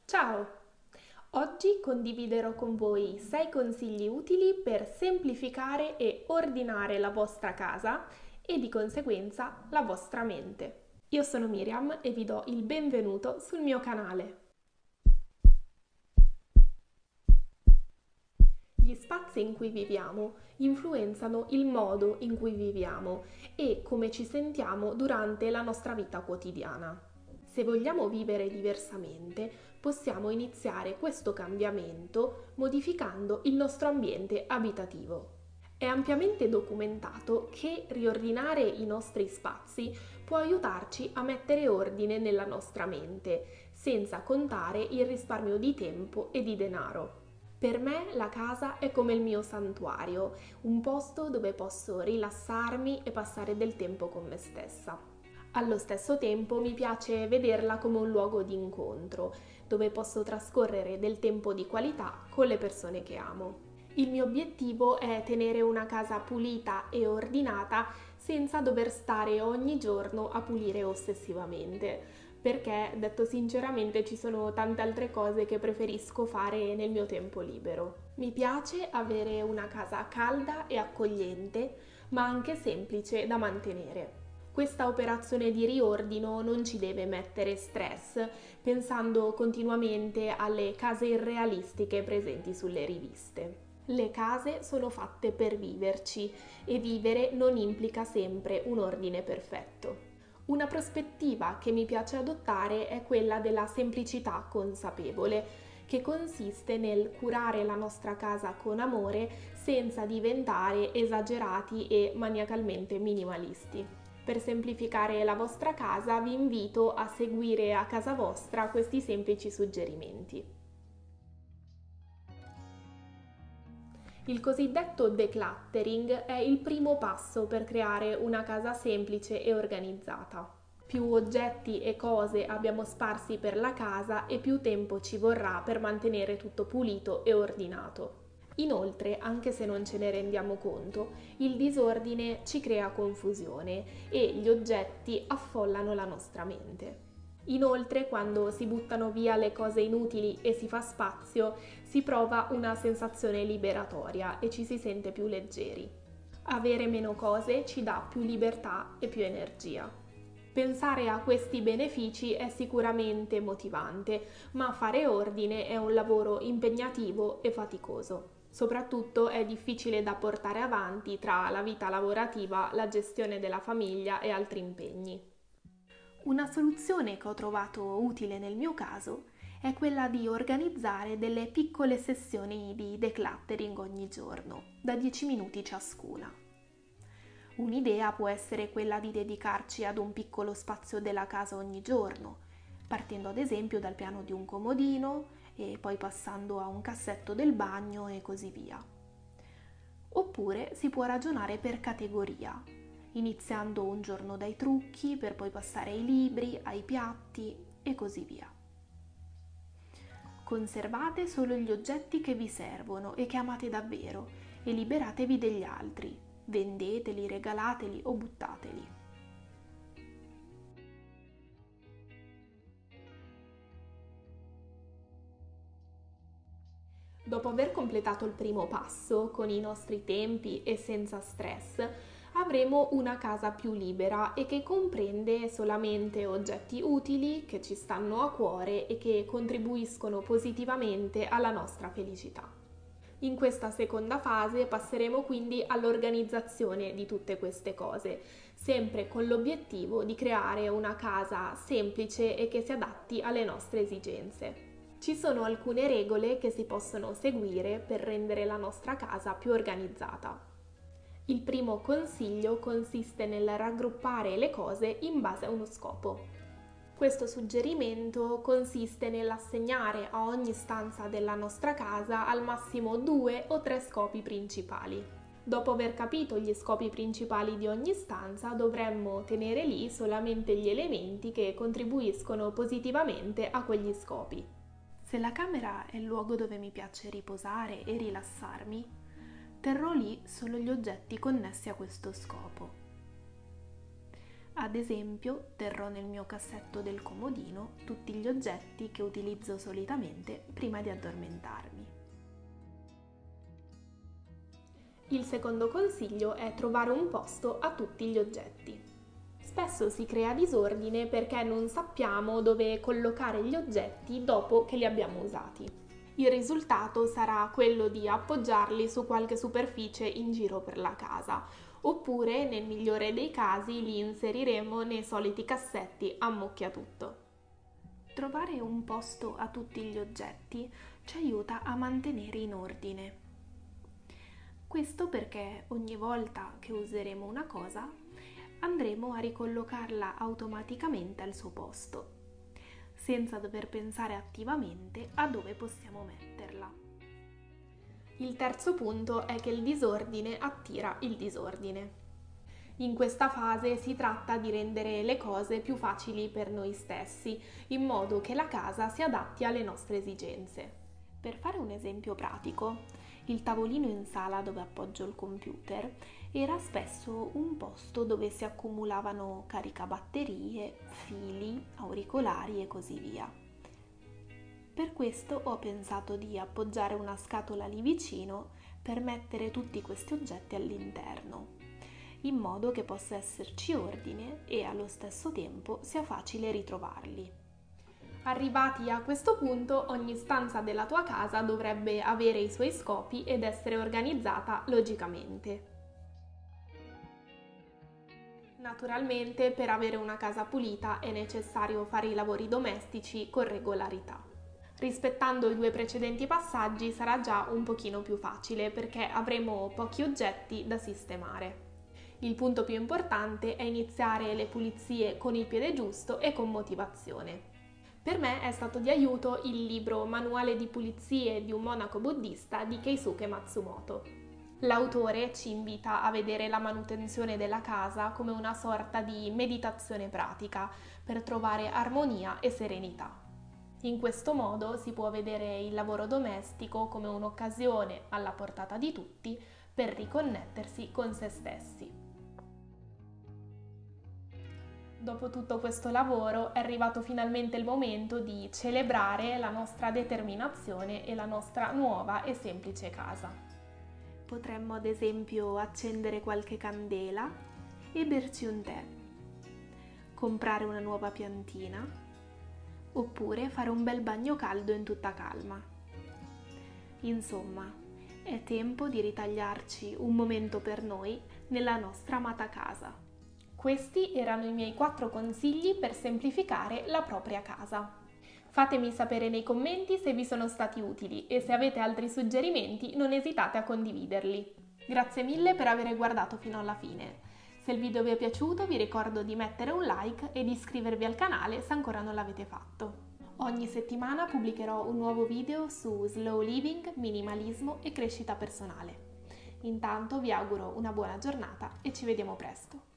Ciao! Oggi condividerò con voi 6 consigli utili per semplificare e ordinare la vostra casa e di conseguenza la vostra mente. Io sono Miriam e vi do il benvenuto sul mio canale. Gli spazi in cui viviamo influenzano il modo in cui viviamo e come ci sentiamo durante la nostra vita quotidiana. Se vogliamo vivere diversamente, possiamo iniziare questo cambiamento modificando il nostro ambiente abitativo. È ampiamente documentato che riordinare i nostri spazi può aiutarci a mettere ordine nella nostra mente, senza contare il risparmio di tempo e di denaro. Per me la casa è come il mio santuario, un posto dove posso rilassarmi e passare del tempo con me stessa. Allo stesso tempo mi piace vederla come un luogo di incontro, dove posso trascorrere del tempo di qualità con le persone che amo. Il mio obiettivo è tenere una casa pulita e ordinata senza dover stare ogni giorno a pulire ossessivamente, perché, detto sinceramente, ci sono tante altre cose che preferisco fare nel mio tempo libero. Mi piace avere una casa calda e accogliente, ma anche semplice da mantenere. Questa operazione di riordino non ci deve mettere stress, pensando continuamente alle case irrealistiche presenti sulle riviste. Le case sono fatte per viverci e vivere non implica sempre un ordine perfetto. Una prospettiva che mi piace adottare è quella della semplicità consapevole, che consiste nel curare la nostra casa con amore senza diventare esagerati e maniacalmente minimalisti. Per semplificare la vostra casa vi invito a seguire a casa vostra questi semplici suggerimenti. Il cosiddetto decluttering è il primo passo per creare una casa semplice e organizzata. Più oggetti e cose abbiamo sparsi per la casa e più tempo ci vorrà per mantenere tutto pulito e ordinato. Inoltre, anche se non ce ne rendiamo conto, il disordine ci crea confusione e gli oggetti affollano la nostra mente. Inoltre, quando si buttano via le cose inutili e si fa spazio, si prova una sensazione liberatoria e ci si sente più leggeri. Avere meno cose ci dà più libertà e più energia. Pensare a questi benefici è sicuramente motivante, ma fare ordine è un lavoro impegnativo e faticoso. Soprattutto è difficile da portare avanti tra la vita lavorativa, la gestione della famiglia e altri impegni. Una soluzione che ho trovato utile nel mio caso è quella di organizzare delle piccole sessioni di decluttering ogni giorno, da 10 minuti ciascuna. Un'idea può essere quella di dedicarci ad un piccolo spazio della casa ogni giorno, partendo ad esempio dal piano di un comodino e poi passando a un cassetto del bagno e così via. Oppure si può ragionare per categoria, iniziando un giorno dai trucchi per poi passare ai libri, ai piatti e così via. Conservate solo gli oggetti che vi servono e che amate davvero e liberatevi degli altri. Vendeteli, regalateli o buttateli. Dopo aver completato il primo passo, con i nostri tempi e senza stress, avremo una casa più libera e che comprende solamente oggetti utili che ci stanno a cuore e che contribuiscono positivamente alla nostra felicità. In questa seconda fase passeremo quindi all'organizzazione di tutte queste cose, sempre con l'obiettivo di creare una casa semplice e che si adatti alle nostre esigenze. Ci sono alcune regole che si possono seguire per rendere la nostra casa più organizzata. Il primo consiglio consiste nel raggruppare le cose in base a uno scopo. Questo suggerimento consiste nell'assegnare a ogni stanza della nostra casa al massimo 2 o 3 scopi principali. Dopo aver capito gli scopi principali di ogni stanza, dovremmo tenere lì solamente gli elementi che contribuiscono positivamente a quegli scopi. Se la camera è il luogo dove mi piace riposare e rilassarmi, terrò lì solo gli oggetti connessi a questo scopo. Ad esempio, terrò nel mio cassetto del comodino tutti gli oggetti che utilizzo solitamente prima di addormentarmi. Il secondo consiglio è trovare un posto a tutti gli oggetti. Spesso si crea disordine perché non sappiamo dove collocare gli oggetti dopo che li abbiamo usati. Il risultato sarà quello di appoggiarli su qualche superficie in giro per la casa, oppure, nel migliore dei casi, li inseriremo nei soliti cassetti a mucchiatutto. Trovare un posto a tutti gli oggetti ci aiuta a mantenere in ordine. Questo perché ogni volta che useremo una cosa andremo a ricollocarla automaticamente al suo posto, senza dover pensare attivamente a dove possiamo metterla. Il terzo punto è che il disordine attira il disordine. In questa fase si tratta di rendere le cose più facili per noi stessi, in modo che la casa si adatti alle nostre esigenze. Per fare un esempio pratico, il tavolino in sala dove appoggio il computer era spesso un posto dove si accumulavano caricabatterie, fili, auricolari e così via. Per questo ho pensato di appoggiare una scatola lì vicino per mettere tutti questi oggetti all'interno, in modo che possa esserci ordine e allo stesso tempo sia facile ritrovarli. Arrivati a questo punto, ogni stanza della tua casa dovrebbe avere i suoi scopi ed essere organizzata logicamente. Naturalmente, per avere una casa pulita è necessario fare i lavori domestici con regolarità. Rispettando i due precedenti passaggi sarà già un pochino più facile perché avremo pochi oggetti da sistemare. Il punto più importante è iniziare le pulizie con il piede giusto e con motivazione. Per me è stato di aiuto il libro Manuale di pulizie di un monaco buddista di Keisuke Matsumoto. L'autore ci invita a vedere la manutenzione della casa come una sorta di meditazione pratica per trovare armonia e serenità. In questo modo si può vedere il lavoro domestico come un'occasione alla portata di tutti per riconnettersi con se stessi. Dopo tutto questo lavoro è arrivato finalmente il momento di celebrare la nostra determinazione e la nostra nuova e semplice casa. Potremmo ad esempio accendere qualche candela e berci un tè, comprare una nuova piantina, oppure fare un bel bagno caldo in tutta calma. Insomma, è tempo di ritagliarci un momento per noi nella nostra amata casa. Questi erano i miei 4 consigli per semplificare la propria casa. Fatemi sapere nei commenti se vi sono stati utili e se avete altri suggerimenti non esitate a condividerli. Grazie mille per aver guardato fino alla fine. Se il video vi è piaciuto vi ricordo di mettere un like e di iscrivervi al canale se ancora non l'avete fatto. Ogni settimana pubblicherò un nuovo video su slow living, minimalismo e crescita personale. Intanto vi auguro una buona giornata e ci vediamo presto.